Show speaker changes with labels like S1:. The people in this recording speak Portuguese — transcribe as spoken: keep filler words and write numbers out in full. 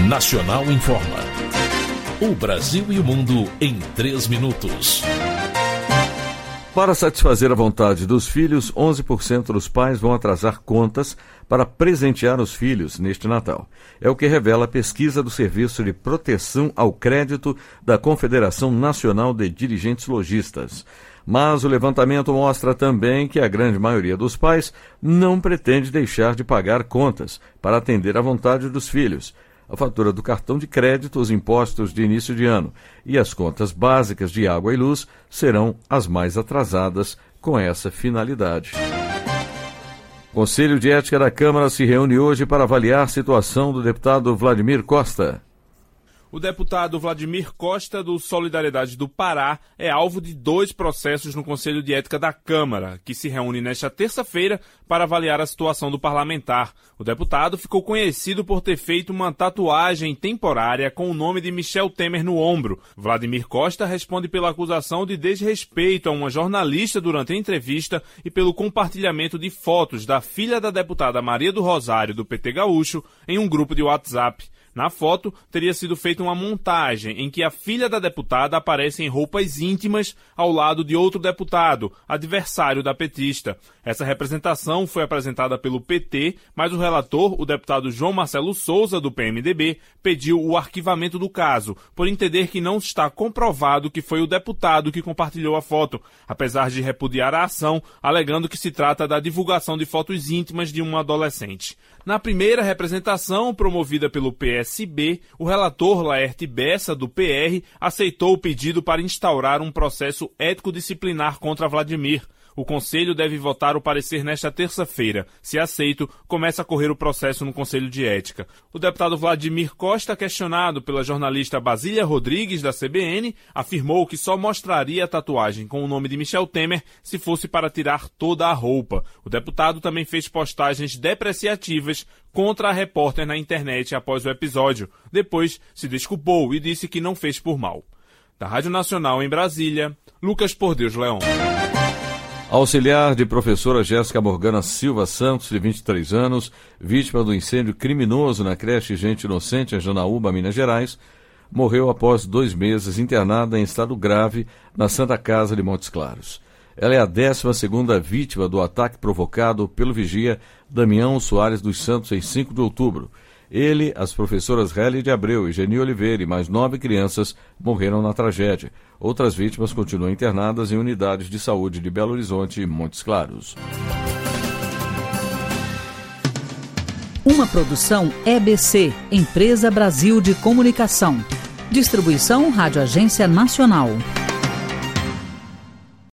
S1: Nacional Informa. O Brasil e o mundo em três minutos.
S2: Para satisfazer a vontade dos filhos, onze por cento dos pais vão atrasar contas para presentear os filhos neste Natal. É o que revela a pesquisa do Serviço de Proteção ao Crédito da Confederação Nacional de Dirigentes Lojistas. Mas o levantamento mostra também que a grande maioria dos pais não pretende deixar de pagar contas para atender à vontade dos filhos. A fatura do cartão de crédito, os impostos de início de ano e as contas básicas de água e luz serão as mais atrasadas com essa finalidade. O Conselho de Ética da Câmara se reúne hoje para avaliar a situação do deputado Vladimir Costa.
S3: O deputado Vladimir Costa, do Solidariedade do Pará, é alvo de dois processos no Conselho de Ética da Câmara, que se reúne nesta terça-feira para avaliar a situação do parlamentar. O deputado ficou conhecido por ter feito uma tatuagem temporária com o nome de Michel Temer no ombro. Vladimir Costa responde pela acusação de desrespeito a uma jornalista durante a entrevista e pelo compartilhamento de fotos da filha da deputada Maria do Rosário, do P T Gaúcho, em um grupo de WhatsApp. Na foto, teria sido feita uma montagem em que a filha da deputada aparece em roupas íntimas ao lado de outro deputado, adversário da petista. Essa representação foi apresentada pelo P T, mas o relator, o deputado João Marcelo Souza, do P M D B, pediu o arquivamento do caso, por entender que não está comprovado que foi o deputado que compartilhou a foto, apesar de repudiar a ação, alegando que se trata da divulgação de fotos íntimas de uma adolescente. Na primeira representação, promovida pelo P S B, o relator Laerte Bessa, do P R, aceitou o pedido para instaurar um processo ético-disciplinar contra Vladimir. O Conselho deve votar o parecer nesta terça-feira. Se aceito, começa a correr o processo no Conselho de Ética. O deputado Vladimir Costa, questionado pela jornalista Basília Rodrigues, da C B N, afirmou que só mostraria a tatuagem com o nome de Michel Temer se fosse para tirar toda a roupa. O deputado também fez postagens depreciativas contra a repórter na internet após o episódio. Depois, se desculpou e disse que não fez por mal. Da Rádio Nacional em Brasília, Lucas Por Deus Leão.
S2: Auxiliar de professora Jéssica Morgana Silva Santos, de vinte e três anos, vítima do incêndio criminoso na creche Gente Inocente, em Janaúba, Minas Gerais, morreu após dois meses internada em estado grave na Santa Casa de Montes Claros. Ela é a décima segunda vítima do ataque provocado pelo vigia Damião Soares dos Santos em cinco de outubro. Ele, as professoras Heli de Abreu e Geni Oliveira e mais nove crianças morreram na tragédia. Outras vítimas continuam internadas em unidades de saúde de Belo Horizonte e Montes Claros.
S4: Uma produção E B C, Empresa Brasil de Comunicação. Distribuição Rádio Agência Nacional.